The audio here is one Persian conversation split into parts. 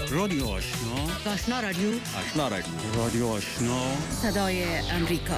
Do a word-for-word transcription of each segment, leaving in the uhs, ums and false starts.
رادیو آشنا، آشنا رادیو، آشنا رادیو، رادیو آشنا، صدای امریکا.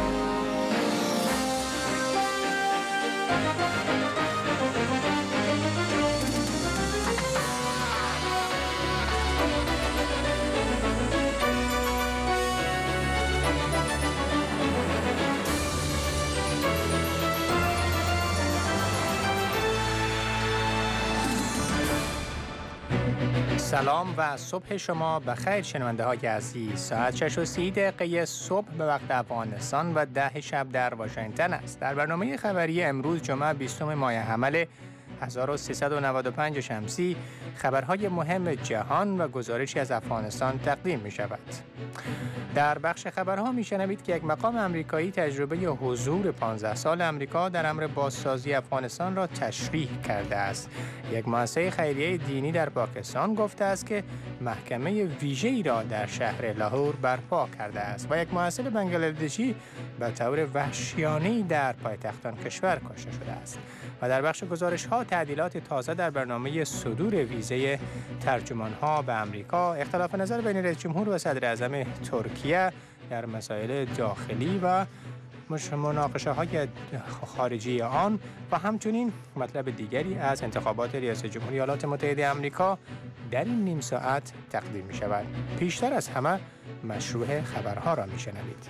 سلام و صبح شما بخیر شنونده های عزیز. ساعت شش و سی دقیقه صبح به وقت افغانستان و ده شب در واشنگتن است. در برنامه خبری امروز جمعه بیستم ماه حمل هزار و سیصد و نود و پنج شمسی خبرهای مهم جهان و گزارشی از افغانستان تقدیم می شود. در بخش خبرها می شنوید که یک مقام امریکایی تجربه حضور پانزده سال امریکا در امر بازسازی افغانستان را تشریح کرده است. یک مؤسسه خیریه دینی در پاکستان گفته است که محکمه ویژه‌ای را در شهر لاهور برپا کرده است و یک محصل بنگلادشی به طور وحشیانه‌ای در پایتخت آن کشور کشته شده است. و در بخش گزارش‌ها تعدیلات تازه در برنامه صدور ویزه ترجمان‌ها به آمریکا، اختلاف نظر بین رئیس جمهور و صدر اعظم ترکیه در مسائل داخلی و مناقشه‌های خارجی آن و همچنین مطلب دیگری از انتخابات ریاست جمهوری ایالات متحده آمریکا در این نیم ساعت تقدیم می‌شود. پیشتر از همه مشروع خبرها را می‌شنوید.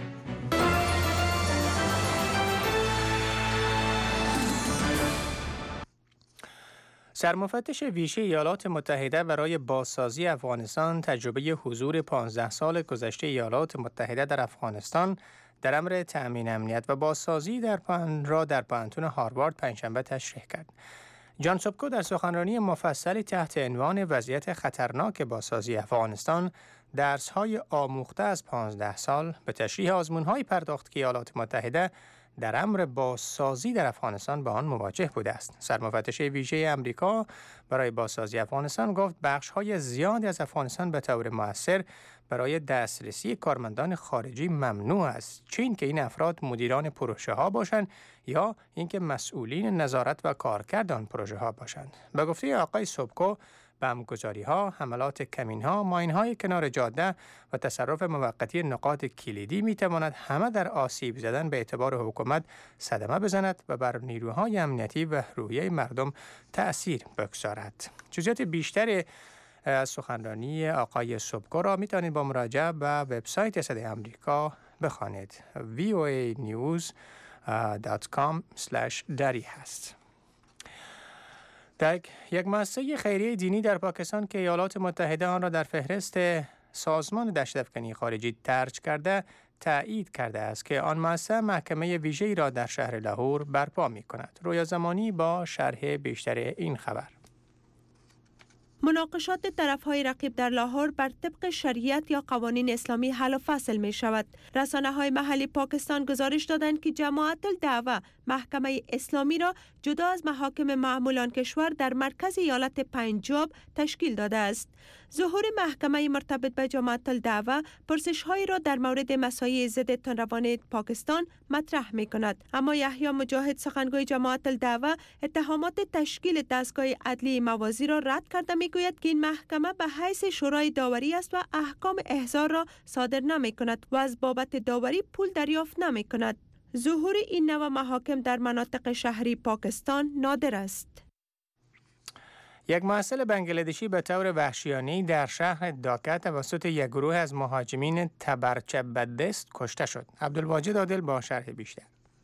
سرمفتش ویژه ایالات متحده برای بازسازی افغانستان تجربه حضور پانزده سال گذشته ایالات متحده در افغانستان در امر تأمین امنیت و بازسازی در پن را در پانتون هاروارد پنجشنبه تشریح کرد. جان سوبکو در سخنرانی مفصلی تحت عنوان وضعیت خطرناک بازسازی افغانستان درس‌های آموخته از پانزده سال به تشریح آزمون‌های پرداخت که ایالات متحده در امر بازسازی در افغانستان با آن مواجه بوده است. سرمفتش ویژه آمریکا برای بازسازی افغانستان گفت بخش‌های زیادی از افغانستان به طور مؤثر برای دسترسی کارمندان خارجی ممنوع است، چه اینکه این افراد مدیران پروژه ها باشند یا اینکه مسئولین نظارت و کارکرد آن پروژه ها باشند. به گفته آقای سوبکو، بمبگذاری ها، حملات کمین ها، ماین های کنار جاده و تصرف موقتی نقاط کلیدی می تواند همه در آسیب زدن به اعتبار حکومت صدمه بزند و بر نیروهای امنیتی و روحیه مردم تأثیر بگذارد. جزئیات بیشتر از سخنرانی آقای سوبکو را می توانید با مراجعه به وبسایت صدای آمریکا بخوانید. وی او ای نیوز دات کام اسلش دری هست. در یک مؤسسه خیریه دینی در پاکستان که ایالات متحده آن را در فهرست سازمان دهشت‌افکنی خارجی درج کرده، تأیید کرده است که آن مؤسسه محکمه ویژه‌ای را در شهر لاهور برپا می‌کند. رویا زمانی با شرح بیشتر این خبر. مناقشات طرف‌های رقیب در لاهور بر طبق شریعت یا قوانین اسلامی حل و فصل می شود. رسانه‌های محلی پاکستان گزارش دادند که جماعت الدعوه محکمه اسلامی را جدا از محاکم معمولان کشور در مرکز ایالت پنجاب تشکیل داده است. ظهور محکمه مرتبط به جماعت الدعوه پرسش‌هایی را در مورد مسائل ضد تندروان پاکستان مطرح می کند. اما یحیی مجاهد سخنگوی جماعت الدعوه اتهامات تشکیل دستگاه عدلی موازی را رد کرده می گوید که این محکمه به حیث شورای داوری است و احکام احضار را صادر نمی کند و از بابت داوری پول دریافت نمی کند. ظهور این نوع محاکم در مناطق شهری پاکستان نادر است. یک محصل بنگلادشی به طور وحشیانه‌ای در شهر داکا توسط یک گروه از مهاجمین تبرچه‌بدست کشته شد. عبدالواجد عادل با شرح بیشتر.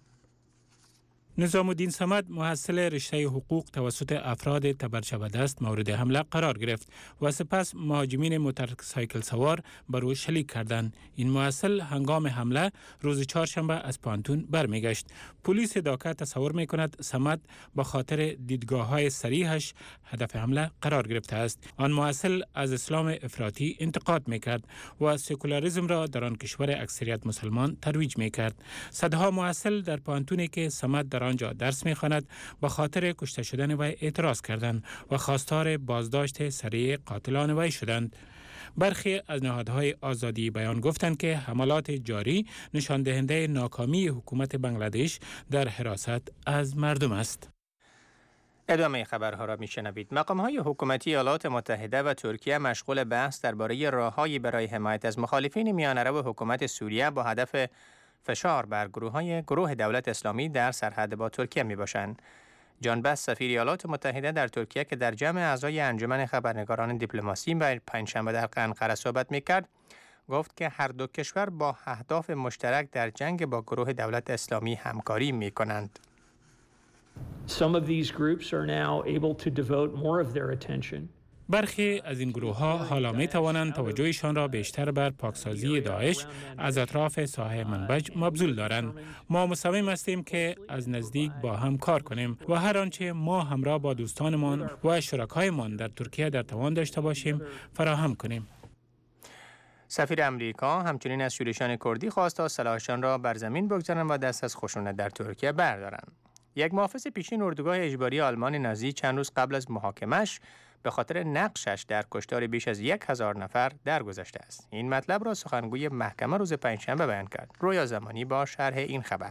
نظام الدین صمد محصل رشته حقوق توسط افراد تبرچه‌بدست مورد حمله قرار گرفت و سپس مهاجمین موتورسایکل سوار بر او شلیک کردند. این محصل هنگام حمله روز چهارشنبه از پانتون برمیگشت. پلیس داکا تصور می‌کند صمد به خاطر دیدگاه‌های صریحش هدف حمله قرار گرفته است. آن محصل از اسلام افراطی انتقاد می‌کرد و سکولاریسم را در آن کشور اکثریت مسلمان ترویج می‌کرد. صدها محصل در پانتونی که صمد در آنجا درس می‌خواند به خاطر کشته شدن وی اعتراض کردند و خواستار بازداشت سریع قاتلان وی شدند. برخی از نهادهای آزادی بیان گفتند که حملات جاری نشان دهنده ناکامی حکومت بنگلادش در حراست از مردم است. ادامه خبرها را میشنوید. مقام‌های حکومتی ایالات متحده و ترکیه مشغول بحث درباره راههایی برای حمایت از مخالفین میانه‌رو حکومت سوریه با هدف فشار بر گروه‌های گروه دولت اسلامی در سرحد با ترکیه میباشند. جان بس سفیر ایالات متحده در ترکیه که در جمع اعضای انجمن خبرنگاران دیپلماسی و پنجشنبه در قنقره صحبت میکرد، گفت که هر دو کشور با اهداف مشترک در جنگ با گروه دولت اسلامی همکاری میکنند. Some of these groups are now able to devote more of their attention. برخی از این گروه ها حالا می توانند توجهشان را بیشتر بر پاکسازی داعش از اطراف ساحه منبج مبذول دارند. ما مصمم هستیم که از نزدیک با هم کار کنیم و هر آنچه ما همراه با دوستانمان و شرکایمان در ترکیه در توان داشته باشیم فراهم کنیم. سفیر امریکا همچنین از شورشیان کردی خواست تا سلاحشان را بر زمین بگذارند و دست از خشونت در ترکیه بردارند. یک محافظ پیشین اردوگاه اجباری آلمان نازی چند روز قبل از محاکمش به خاطر نقشش در کشتار بیش از یک هزار نفر درگذشته است. این مطلب را سخنگوی محکمه روز پنجشنبه بیان کرد. رویا زمانی با شرح این خبر.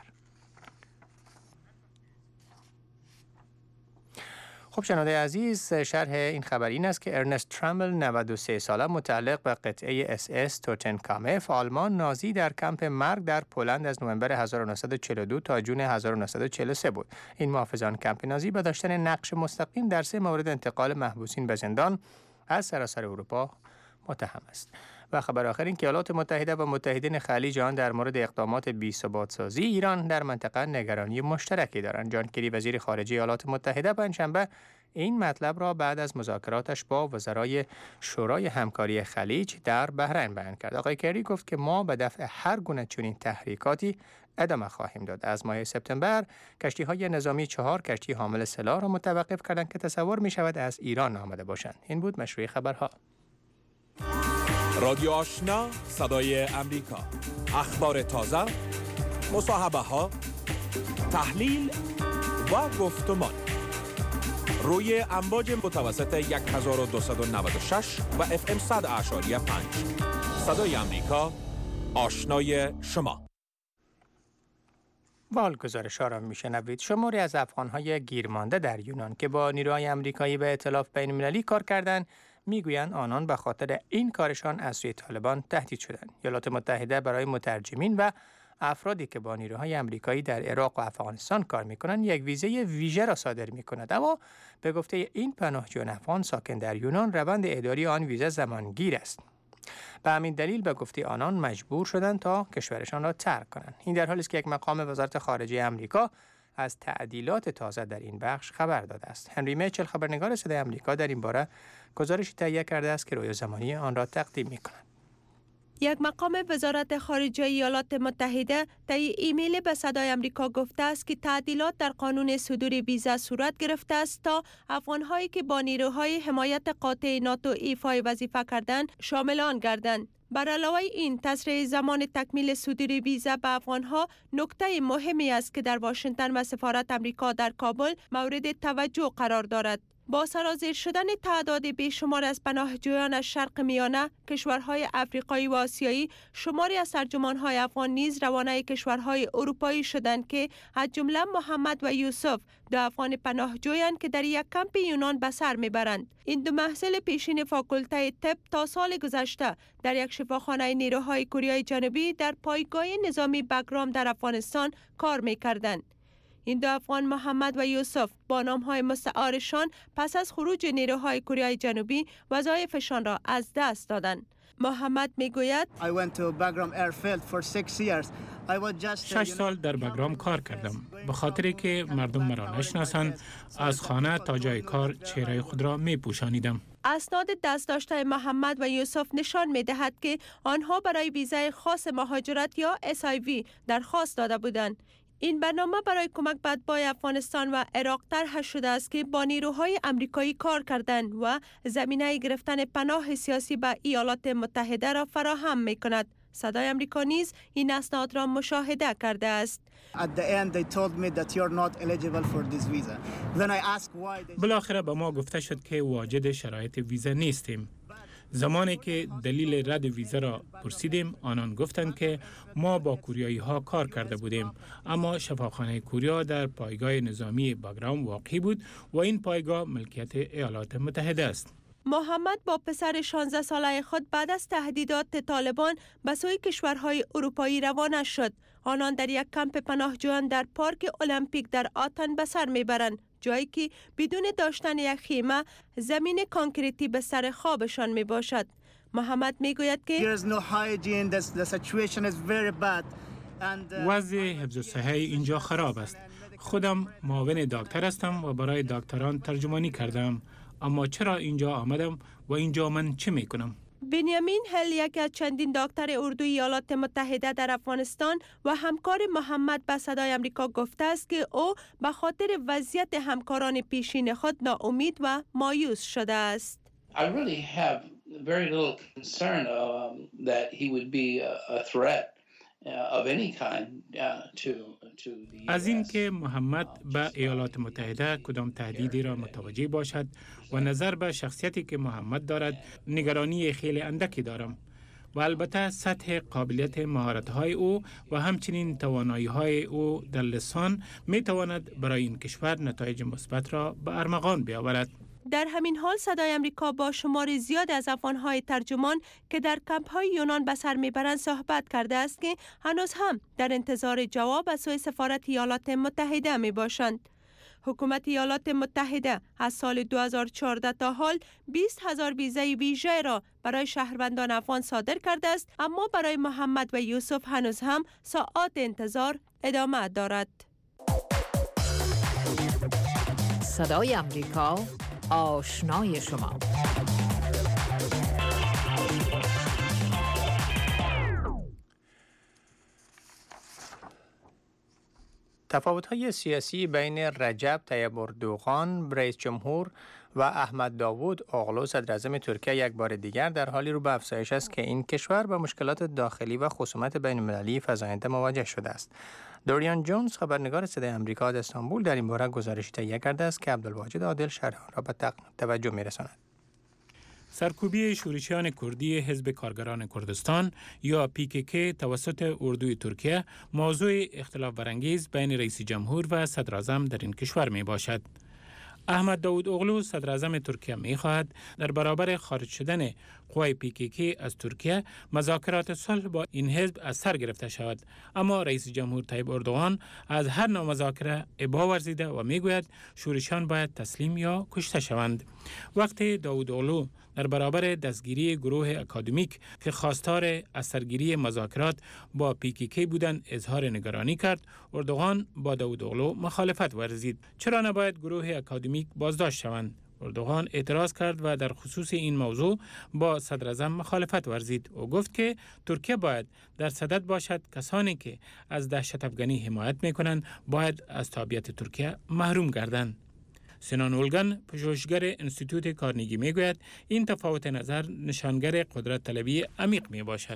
خب شنونده عزیز، شرح این خبر این است که ارنست ترامل نود و سه ساله متعلق به قطعه اس اس توتنکامف آلمان نازی در کمپ مرگ در پولند از نوامبر هزار و نهصد و چهل و دو تا جون هزار و نهصد و چهل و سه بود. این محافظان کمپ نازی به داشتن نقش مستقیم در سه مورد انتقال محبوسین به زندان از سراسر اروپا متهم است. و خبر آخر این که ایالات متحده و متحدین خلیج آن در مورد اقدامات بی‌ثبات‌سازی ایران در منطقه نگرانی مشترکی دارند. جان کری وزیر خارجه ایالات متحده پنجشنبه این مطلب را بعد از مذاکراتش با وزرای شورای همکاری خلیج در بحرین بیان کرد. آقای کری گفت که ما به دفع هر گونه چنین تحریکاتی ادامه خواهیم داد. از ماه سپتامبر کشتی‌های نظامی چهار کشتی حامل سلاح را متوقف کردند که تصور می‌شود از ایران آمده باشند. این بود مشروع خبرها. رادیو آشنا، صدای امریکا. اخبار تازه، مصاحبه ها، تحلیل و گفتمان روی امواج متوسط صد و دویست و نود و شش و اف ام صد اعشاری پنج. صدای امریکا، آشنای شما. وال گزارش ها را میشنوید. شماری از افغان‌های گیرمانده در یونان که با نیروهای آمریکایی به ائتلاف بین‌المللی کار کردند میگویند آنان به خاطر این کارشان از سوی طالبان تهدید شدند. ایالات متحده برای مترجمین و افرادی که با نیروهای آمریکایی در عراق و افغانستان کار میکنند یک ویزه ویژه را صادر میکند، اما به گفته این پناهجویان افغان ساکن در یونان روند اعطای آن ویزه زمانگیر است. به همین دلیل به گفته آنان مجبور شدند تا کشورشان را ترک کنند. این در حالی است که یک مقام وزارت خارجه آمریکا از تعدیلات تازه در این بخش خبر داده است. هنری میچل خبرنگار صدای آمریکا در این باره گزارشی تهیه کرده است که روی زمانی آن را تقدیم می‌کند. یک مقام وزارت خارجه ایالات متحده در ایمیل به صدای آمریکا گفته است که تعدیلات در قانون صدور ویزا صورت گرفته است تا افغان‌هایی که با نیروهای حمایت قاطع ناتو ایفای وظیفه کردند شامل آن گردند. بر علاوه این تسریع زمان تکمیل صدور ویزا به افغان‌ها نکته مهمی است که در واشنگتن و سفارت آمریکا در کابل مورد توجه قرار دارد. با سرازیر شدن تعداد بیشمار از پناهجویان از شرق میانه، کشورهای افریقایی و آسیایی، شماری از ترجمان‌های افغان نیز روانه کشورهای اروپایی شدند که از جمله محمد و یوسف، دو افغان پناهجویان که در یک کمپ یونان به سر میبرند. این دو محصل پیشین فاکولته طب تا سال گذشته در یک شفاخانه نیروهای کره جنوبی در پایگاه نظامی بگرام در افغانستان کار میکردند. این دو افغان محمد و یوسف با نام‌های مستعارشان پس از خروج نیروهای کره جنوبی وظایفشان را از دست دادند. محمد میگوید شش سال در بگرام کار کردم. به خاطری که مردم مرا نشناسند از خانه تا جای کار چهره خود را می پوشانیدم. اسناد دست داشته محمد و یوسف نشان می دهد که آنها برای ویزای خاص مهاجرت یا اس آی وی درخواست داده بودند. این برنامه برای کمک به اتباع افغانستان و عراق طرح شده است که با نیروهای آمریکایی کار کردند و زمینه گرفتن پناه سیاسی به ایالات متحده را فراهم می کند. صدای آمریکا نیز این اسناد را مشاهده کرده است. بالاخره به ما گفته شد که واجد شرایط ویزا نیستیم. زمانی که دلیل رد ویزا را پرسیدیم، آنان گفتند که ما با کوریایی ها کار کرده بودیم، اما شفاخانه کوریا در پایگاه نظامی باگرام واقع بود و این پایگاه ملکیت ایالات متحده است. محمد با پسر شانزده ساله خود بعد از تهدیدات طالبان به سوی کشورهای اروپایی روانه شد. آنان در یک کمپ پناهجویان در پارک المپیک در آتن به سر میبرند، جایی که بدون داشتن یک خیمه زمین کانکریتی به سر خوابشان می باشد. محمد می گوید که وضع حفظ صحه اینجا خراب است. خودم معاون دکتر هستم و برای دکتران ترجمانی کردم، اما چرا اینجا آمدم و اینجا من چه می کنم؟ بنیامین هل، یکی از چندین دکتر اردوی ایالات متحده در افغانستان و همکار محمد به صدای آمریکا گفته است که او به خاطر وضعیت همکاران پیشین خود ناامید و مایوس شده است. I really have very little concern um, that he would be a, a threat uh, of any kind uh, to to the از این که محمد به ایالات متحده کدام تهدیدی را متوجه باشد و نظر به شخصیتی که محمد دارد نگرانی خیلی اندکی دارم و البته سطح قابلیت مهارت‌های او و همچنین توانایی‌های او در لسان می تواند برای این کشور نتایج مثبت را به ارمغان بیاورد. در همین حال صدای آمریکا با شمار زیاد از افغان‌های ترجمان که در کمپ‌های یونان به سر میبرند صحبت کرده است که هنوز هم در انتظار جواب از سوی سفارت ایالات متحده می باشند. حکومت ایالات متحده از سال دو هزار و چهارده تا حال بیست هزار ویزای ویژه را برای شهروندان افغان صادر کرده است، اما برای محمد و یوسف هنوز هم ساعات انتظار ادامه دارد. صدای آمریکا، آشنای شما. تفاوت‌های سیاسی بین رجب طیب اردوغان رئیس جمهور و احمد داوود اوغلو صدراعظم ترکیه یک بار دیگر در حالی رو به افزایش است که این کشور با مشکلات داخلی و خصومت بین‌المللی فزاینده مواجه شده است. دوریان جونز خبرنگار صدای آمریکا از استانبول در این باره گزارشی تهیه کرده است که عبدالواجد عادل شرح آن را به توجه می‌رساند. سرکوبی شورشیان کردی حزب کارگران کردستان یا پی کی کی توسط اردوی ترکیه موضوع اختلاف برانگیز بین رئیس جمهور و صدراعظم در این کشور می باشد. احمد داوود اوغلو صدراعظم ترکیه می خواهد در برابر خارج شدن قوای پی کی کی از ترکیه مذاکرات صلح با این حزب از سر گرفته شود، اما رئیس جمهور طیب اردوغان از هر نوع مذاکره ابا ورزیده و می گوید شورشیان باید تسلیم یا کشته شوند. وقتی داوود اوغلو در برابر دستگیری گروه اکادمیک که خواستار از سرگیری مذاکرات با پی کی کی بودند اظهار نگرانی کرد، اردوغان با داوود اوغلو مخالفت ورزید. چرا نباید گروه اکادمیک بازداشت شوند؟ اردوغان اعتراض کرد و در خصوص این موضوع با صدراعظم مخالفت ورزید و گفت که ترکیه باید در صدد باشد کسانی که از دهشت افغانی حمایت می‌کنند باید از تابعیت ترکیه محروم گردند. سنان اولگن، پژوهشگر انستیتوت کارنگی میگوید این تفاوت نظر نشانگر قدرت طلبی عمیق می باشد.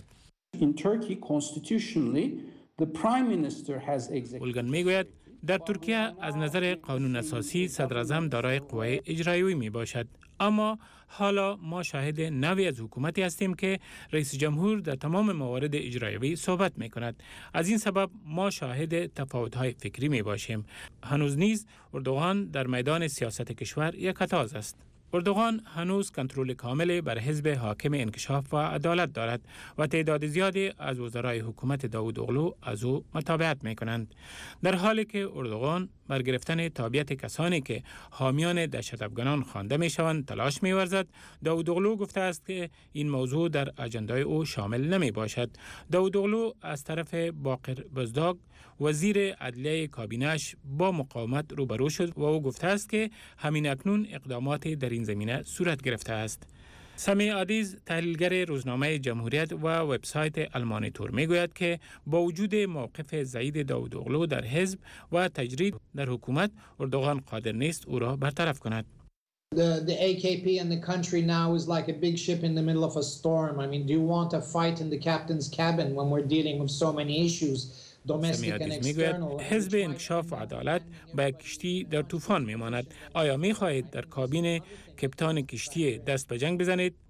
اولگن میگوید در ترکیه از نظر قانون اساسی صدراعظم دارای قوه اجرایی می باشد، اما حالا ما شاهد نوعی از حکومتی هستیم که رئیس جمهور در تمام موارد اجرایی صحبت می کند. از این سبب ما شاهد تفاوت‌های فکری می باشیم. هنوز نیز اردوغان در میدان سیاست کشور یکتاز است. اردوغان هنوز کنترل کامل بر حزب حاکم انکشاف و عدالت دارد و تعداد زیادی از وزرای حکومت داوود اوغلو از او متابعت می کنند. در حالی که اردوغان بر گرفتن تابعیت کسانی که حامیان دهشت افغانان خوانده می شوند تلاش می ورزد، داوود اوغلو گفته است که این موضوع در اجندای او شامل نمی باشد. داوود اوغلو از طرف باقر بزداگ وزیر عدلیه کابینه‌اش با مقاومت روبرو شد و او گفته است که همین اکنون اقدامات در این زمینه صورت گرفته است. سمی عادیز، تحلیلگر روزنامه جمهوریت و وبسایت المانیتور میگوید که با وجود موقف ضعیف داوود اوغلو در حزب و تجرید در حکومت، اردوغان قادر نیست او را برطرف کند. The, the A K P and the country now is like a big ship in the middle of a storm. I mean, do you want a fight in the captain's cabin when we're dealing with so many issues? میگوید حزب انکشاف و عدالت به کشتی در طوفان میماند. آیا میخواهید در کابین کپتان کشتی دست به جنگ بزنید؟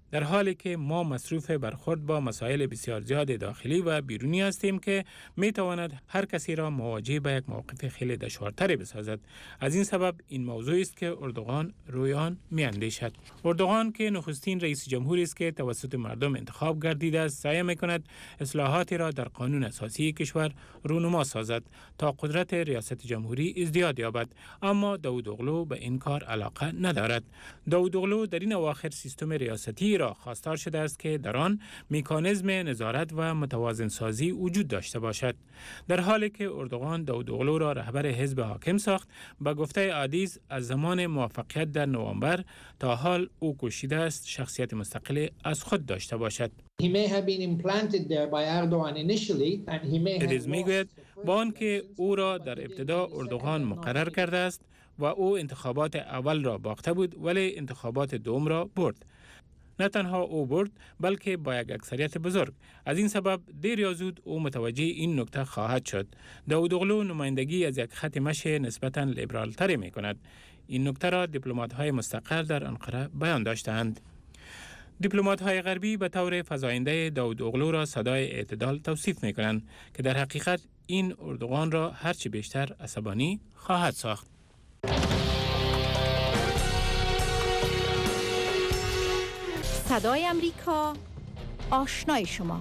در حالی که ما مصروف برخورد با مسائل بسیار زیاد داخلی و بیرونی هستیم که می تواند هر کسی را مواجه به یک موقف خیلی دشوارتری بسازد. از این سبب این موضوع است که اردوغان روی آن می اندیشد. اردوغان که نخستین رئیس جمهوری است که توسط مردم انتخاب گردیده است، سعی می کند اصلاحاتی را در قانون اساسی کشور رونما سازد تا قدرت ریاست جمهوری ازدیاد یابد، اما داوود اغلو به این کار علاقه ندارد. داوود اغلو در این اواخر سیستم ریاستی را خواستار شده است که در آن مکانیزم نظارت و متوازن سازی وجود داشته باشد. در حالی که اردوغان داوود اغلو را رهبر حزب حاکم ساخت، به گفته عادیز از زمان موفقیت در نوامبر تا حال او کوشیده است شخصیت مستقل از خود داشته باشد. عادیز میگوید با آنکه او را در ابتدا اردوغان مقرر کرده است و او انتخابات اول را باخته بود ولی انتخابات دوم را برد. نه تنها او برد بلکه با یک اکثریت بزرگ. از این سبب دیر یا زود او متوجه این نکته خواهد شد. داوود اغلو نمایندگی از یک خط مشی نسبتاً لیبرال تری می کند. این نکته را دیپلمات های مستقر در انقره بیان داشتند. دیپلمات های غربی به طور فزاینده داوود اغلو را صدای اعتدال توصیف می کنند که در حقیقت این اردوغان را هرچی بیشتر عصبانی خواهد ساخت. صدای امریکا، آشنای شما.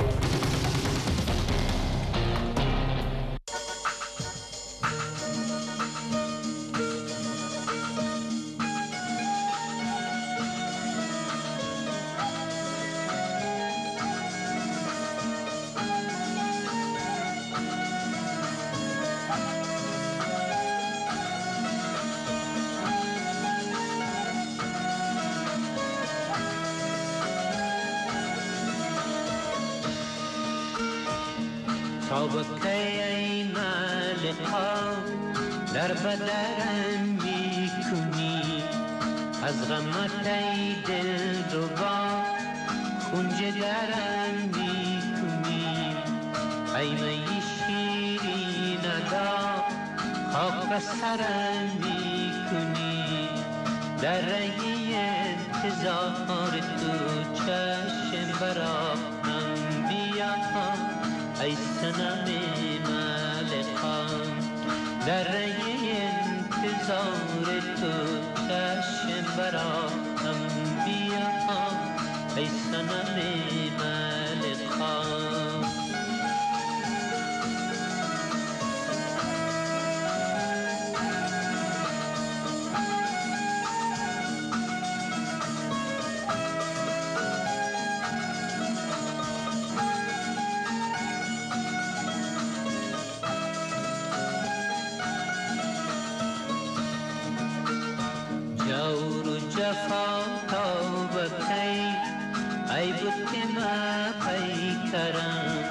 سابقه ای ملقا در بدرم می کنی، از غمت ای دل ربا خونج درم می کنی. ای می شیرین ادا خاک به سرم می کنی. در رهی انتظار تو چشم براهم بیا، ای صنم ملقان. در رهی انتظار تو چشم براهم بیا، ای صنم ملقان. جفا تا بکی ای بوتی ما پیکرم،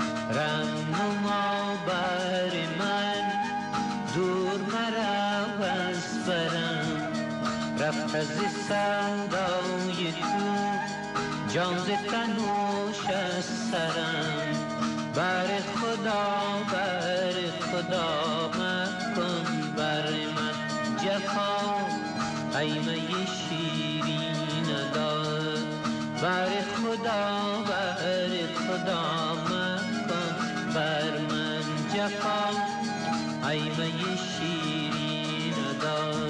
رهنما بر من دور مرا از برم. رفت از سودای تو جان ز تنوش از سرم. بر خدا بر خدا مکن بر من جفا، ای می شیرین ادا. بر خدا بر خدا مکن بر من جفا، ای می شیرین ادا.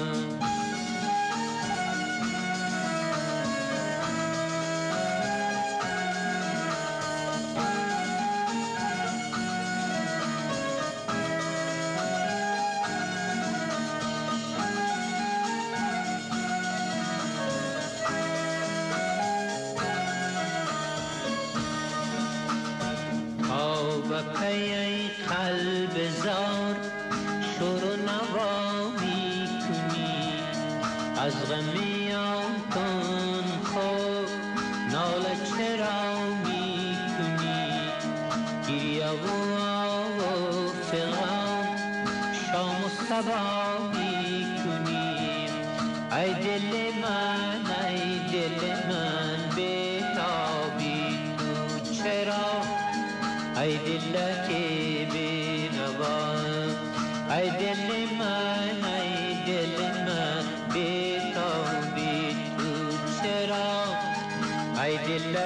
ای قلب زار شور و نوا می کنی، از غمیان کن خود ناله چرا می کنی. گریه و آه و فغان شام و صبا می کنی. ای دل من ای دل من بیتابی تو چرا، ای دل که بی نوا. ای دل من ای دل من بیتابی تو چرا،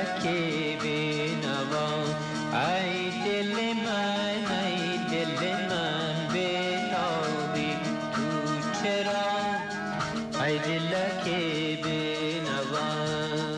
دلک بینوا ای دل من ای دل من بتابی تو چرا ای دلک بینوا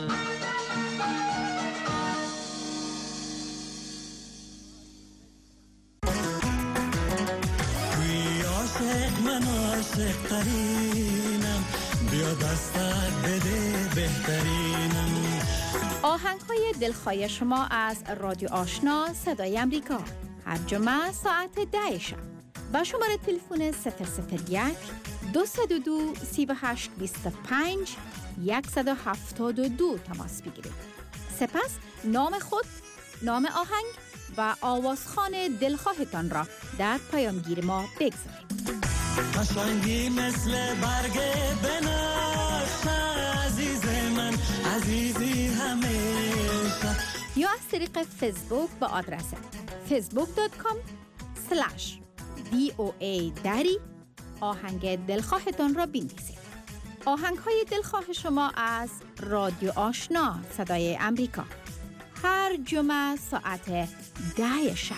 من عاشق ترینم بیا دستت بده بهترینم. آهنگ های دلخواه شما از رادیو آشنا صدای امریکا هر جمعه ساعت ده شب با شماره تلفن صفر صفر یک دو صفر دو سه هشت دو پنج صفر هفت دو تماس بگیرید. سپس نام خود، نام آهنگ و آوازخوان دلخواهتان را در پیامگیر ما بگذارید. قشنگی مثل برگ بنفش عزیز من عزیزی همیشه. یا از طریق فیسبوک با آدرس فیسبوک دات کام سلش دی او ای دری آهنگ دلخواهتان را بنویسید. آهنگ های دلخواه شما از رادیو آشنا صدای امریکا هر جمعه ساعت ده شب.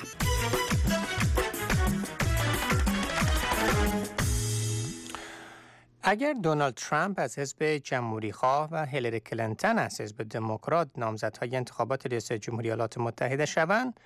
اگر دونالد ترامپ از حزب جمهوریخواه و هیلاری کلینتون از حزب دموکرات نامزدهای انتخابات ریاست جمهوری ایالات متحده شوند،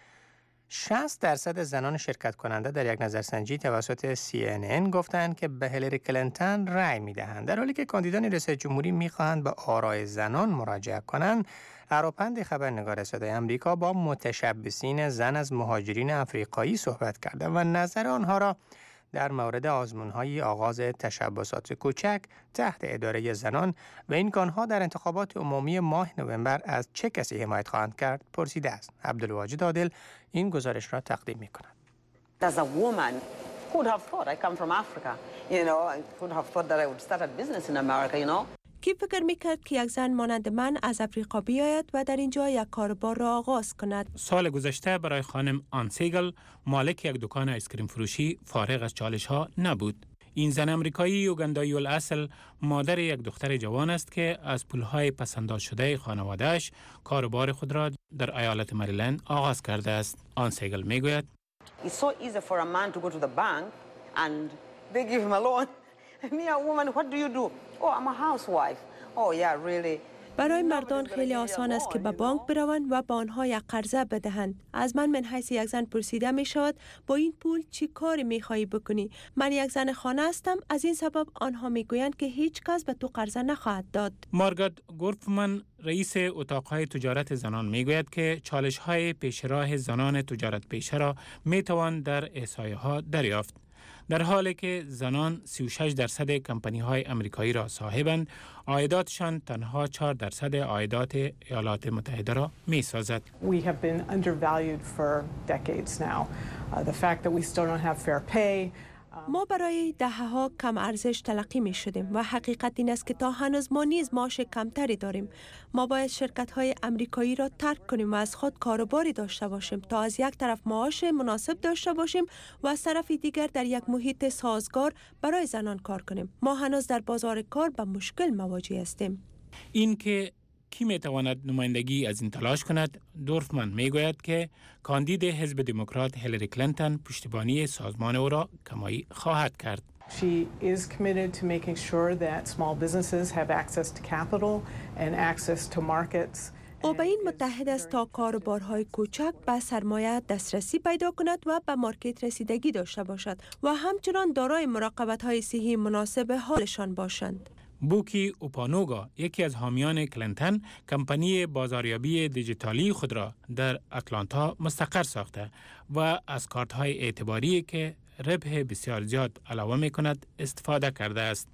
شصت درصد زنان شرکت کننده در یک نظرسنجی توسط سی ان ان گفتند که به هیلاری کلینتون رأی می‌دهند، در حالی که کاندیدان ریاست جمهوری می‌خواهند به آرای زنان مراجعه کنند. اروپند خبرنگار صدای امریکا با متشبثین زن از مهاجرین افریقایی صحبت کرده و نظر آنها را در مورد آزمون‌های آغاز تشبسات کوچک تحت اداره زنان و اینکه آنها در انتخابات عمومی ماه نوامبر از چه کسی حمایت خواهند کرد پرسیده است. عبدالواجد عادل این گزارش را تقدیم می‌کند. As a woman, who would have thought I come from Africa, you know, I would have thought that I would start a business in America, you know. کی فکر میکرد که یک زن مانند من از افریقا بیاید و در اینجا یک کاروبار را آغاز کند؟ سال گذشته برای خانم آن سیگل، مالک یک دکان آیسکریم فروشی، فارغ از چالش ها نبود. این زن امریکایی اوگندایی الاصل مادر یک دختر جوان است که از پولهای پسنداز شده خانواده‌اش کاروبار خود را در ایالت مریلند آغاز کرده است. آن سیگل میگوید It's so easy for a man to go to the bank and they give him a loan. Me, a woman, what do you do? Oh, I'm a housewife. Oh, yeah, really. برای مردان خیلی آسان است که به بانک بروند و با آنها یک قرضه بدهند. از من من حیث یک زن پرسیده می شود با این پول چی کاری می خواهی بکنی؟ من یک زن خانه هستم، از این سبب آنها می گویند که هیچ کس به تو قرضه نخواهد داد. مارگات گورفمن رئیس اتاقهای تجارت زنان می گوید که چالش های پیش راه زنان تجارت پیشه را می توان در احصایه ها دریافت. در حالی که زنان سی و شش درصد کمپانی های امریکایی را صاحبند، عایداتشان تنها چهار درصد عایدات ایالات متحده را می سازد. We have been undervalued for decades now. Uh, the fact that we still don't have fair pay. ما برای دهه‌ها کم ارزش تلقی می شدیم و حقیقت این است که تا هنوز ما نیز معاش کمتری داریم. ما باید شرکت‌های امریکایی را ترک کنیم و از خود کاروباری داشته باشیم تا از یک طرف معاش مناسب داشته باشیم و از طرف دیگر در یک محیط سازگار برای زنان کار کنیم. ما هنوز در بازار کار با مشکل مواجه هستیم. این که کی می تواند نمایندگی از این تلاش کند؟ دورفمن می گوید که کاندید حزب دموکرات هیلاری کلینتون پشتیبانی سازمان او را کمایی خواهد کرد. She is committed to making sure that small businesses have access to capital and access to markets. او به این متحد است تا کاروبارهای کوچک به سرمایه دسترسی پیدا کند و به مارکت رسیدگی داشته باشد و همچنان دارای مراقبت‌های صحی مناسب حالشان باشند. بوکی اوپانوگا، یکی از حامیان کلینتون، کمپانی بازاریابی دیجیتالی خود را در اتلانتا مستقر ساخته و از کارت‌های اعتباری که ربح بسیار زیاد علاوه می‌کند استفاده کرده است.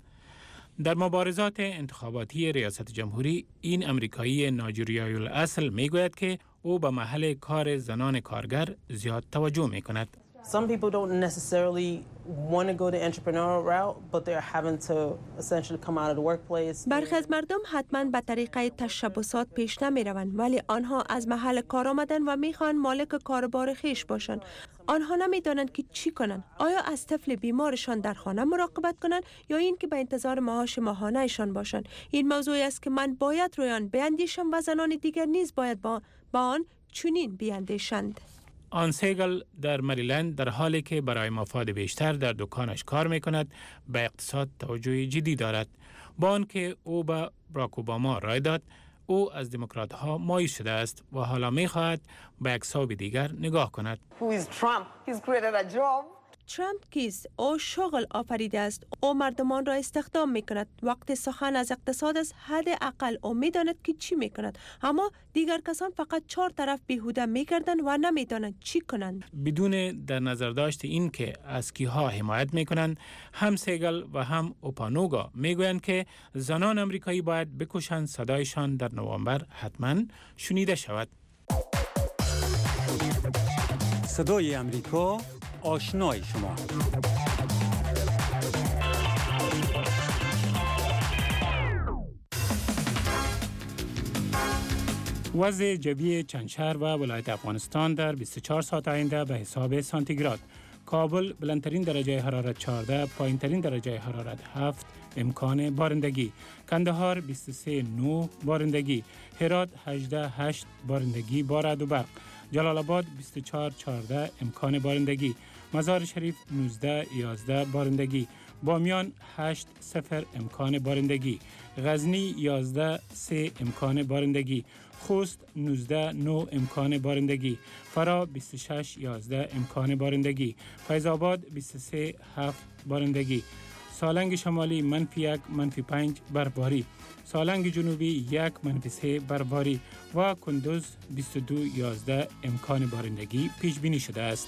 در مبارزات انتخاباتی ریاست جمهوری، این امریکایی نایجریایی الاصل می‌گوید که او به محل کار زنان کارگر زیاد توجه می‌کند. Some people don't necessarily want to go the entrepreneurial route, but they're having to essentially come out of the workplace. برخی از مردم حتما به طریقه تشبسات پیش نمی روند، ولی آنها از محل کار آمدن و میخوان مالک کاربار خیش باشند. آنها نمی دانند که چی کنند. آیا از طفل بیمارشان در خانه مراقبت کنند یا این که به انتظار معاش ماهانه‌شان باشند؟ این موضوعی است که من باید روی آن بیاندیشم و زنان دیگر نیز باید با, با آن چنین بیاندیشند. آن سیگل در مریلند در حالی که برای مفاد بیشتر در دکانش کار می کند به اقتصاد توجه جدی دارد. با آنکه او به براک اوباما رای داد، او از دموکرات ها مایوس شده است و حالا می خواهد به یک حساب دیگر نگاه کند. Who is Trump? He's created a job. ترامپ کیست؟ او شغل آفریده است. او مردمان را استخدام می کند. وقتی سخن از اقتصاد است، حداقل او می داند که چی می کند. اما دیگر کسان فقط چهار طرف بیهوده می کردند و نمی دانند چی کنند. بدون در نظر داشت این که از کیها حمایت می کنند، هم سیگل و هم اوپانوگا می گویند که زنان امریکایی باید بکوشند صدایشان در نوامبر حتما شنیده شود. صدای امریکا، آشنای شما. وضع جوی چند شهر و ولایت افغانستان در بیست و چهار ساعت آینده به حساب سانتیگراد. کابل بلندترین درجه حرارت چهارده، پایینترین درجه حرارت هفت، امکان بارندگی. کندهار بیست و سه نه بارندگی. هرات هجده هشت بارندگی با رعد و برق. جلال آباد بیست و چهار چهارده امکان بارندگی. مزار شریف نوزده یازده بارندگی. بامیان هشت صفر امکان بارندگی. غزنی یازده سه امکان بارندگی. خوست نوزده نه امکان بارندگی. فرا بیست و شش یازده امکان بارندگی. فیض آباد بیست و سه هفت بارندگی. سالنگ شمالی منفی یک منفی پنج برباری. سالنگ جنوبی یک منفی سه برباری و کندوز بیست و دو یازده امکان بارندگی پیش بینی شده است.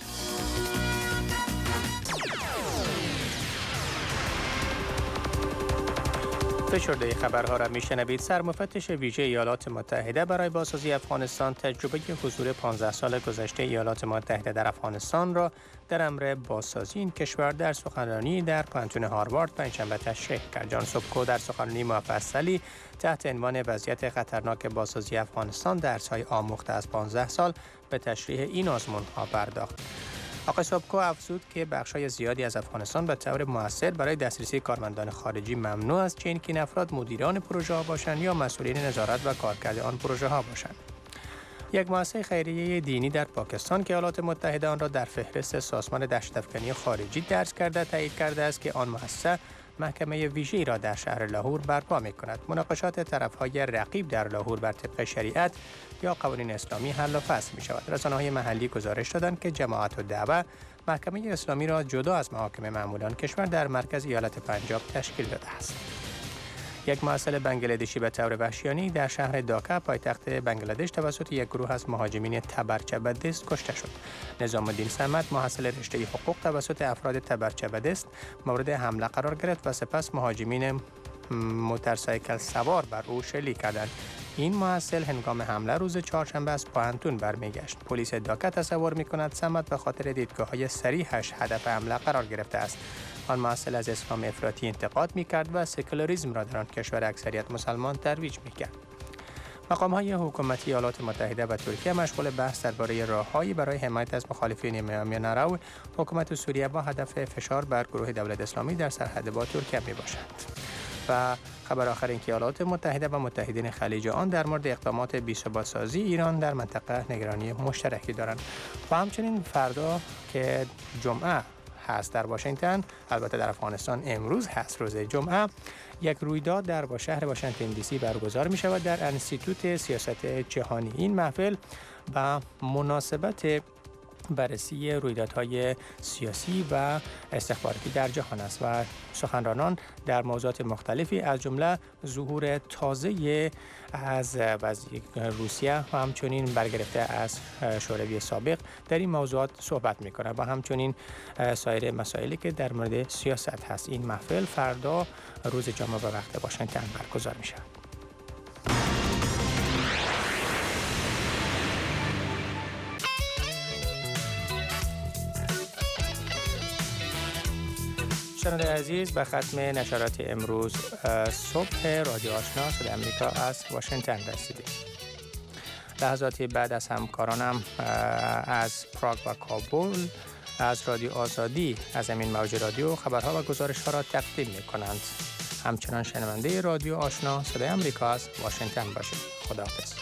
فشرده خبرها را میشنوید. سرمفتش ویژه ایالات متحده برای بازسازی افغانستان تجربه حضور پانزده سال گذشته ایالات متحده در افغانستان را در امر بازسازی این کشور در سخنرانی در پانتون هاروارد پنجشنبه تشریح کرد. جان سوبکو در سخنرانی مفصلی تحت عنوان وضعیت خطرناک بازسازی افغانستان درس‌های آموخته از پانزده سال به تشریح این آزمون‌ها پرداخت. آقای سوبکو افزود که بخش‌های زیادی از افغانستان به طور مؤثر برای دسترسی کارمندان خارجی ممنوع است، چه اینکه این افراد مدیران پروژه ها باشند یا مسئولین نظارت و کارکرد آن پروژه ها باشند. یک مؤسسه خیریه دینی در پاکستان که ایالات متحده آن را در فهرست سازمان دهشت‌افکنی خارجی درج کرده تایید کرده است که آن مؤسسه محکمه ویژه‌ای را در شهر لاهور برپا می‌کند. مناقشات طرف‌های رقیب در لاهور بر طبق شریعت یا قوانین اسلامی حل و فصل می‌شود. رسانه‌های محلی گزارش دادند که جماعت الدعوه محکمه اسلامی را جدا از محاکم معمولان کشور در مرکز ایالت پنجاب تشکیل داده است. یک محصل بنگلادشی به طور وحشیانه در شهر داکا پایتخت بنگلادش توسط یک گروه از مهاجمین تبرچه‌بدست کشته شد. نظام الدین صمد محصل رشته حقوق توسط افراد تبرچه‌بدست مورد حمله قرار گرفت و سپس مهاجمین موتورسایکل سوار بر او شلیک کردند. این محصل هنگام حمله روز چهارشنبه از پاهنتون برمیگشت. پلیس داکا تصور می‌کند صمد به خاطر دیدگاه‌های صریحش هدف حمله قرار گرفته است. آن محصل از اسلام افراطی انتقاد می‌کرد و سکولاریسم را در آن کشور اکثریت مسلمان ترویج می‌کرد. مقام‌های حکومتی ایالات متحده و ترکیه مشغول بحث درباره راه‌هایی برای حمایت از مخالفین میان‌رو حکومت سوریه با هدف فشار بر گروه دولت اسلامی در سرحد با ترکیه می‌باشند. و خبر آخر این که ایالات متحده و متحدین خلیج آن در مورد اقدامات بی‌ثبات‌سازی ایران در منطقه نگرانی مشترکی دارند. و همچنین فردا که جمعه هست در واشنگتن، البته در افغانستان امروز هست روز جمعه، یک رویداد در با شهر واشنگتن دی سی برگزار می شود در انستیتوت سیاست جهانی. این محفل به مناسبت بررسی رویدادهای سیاسی و استخباراتی در جهان است و سخنرانان در موضوعات مختلفی از جمله ظهور تازه از وزیر روسیه و همچنین برگرفته از شوروی سابق در این موضوعات صحبت می‌کنند و همچنین سایر مسائلی که در مورد سیاست هست. این محفل فردا روز جمعه به وقت واشنگتن برگزار می‌شود. شنونده عزیز، به ختم نشرات امروز صبح رادیو آشنا صدای امریکا از واشنگتن رسیدیم. لحظاتی بعد از همکارانم از پراگ و کابل از رادیو آزادی از همین موج رادیو خبرها و گزارش‌ها را تقدیم می‌کنند. همچنان شنونده رادیو آشنا صدای امریکا از واشنگتن باشید. خداحافظ.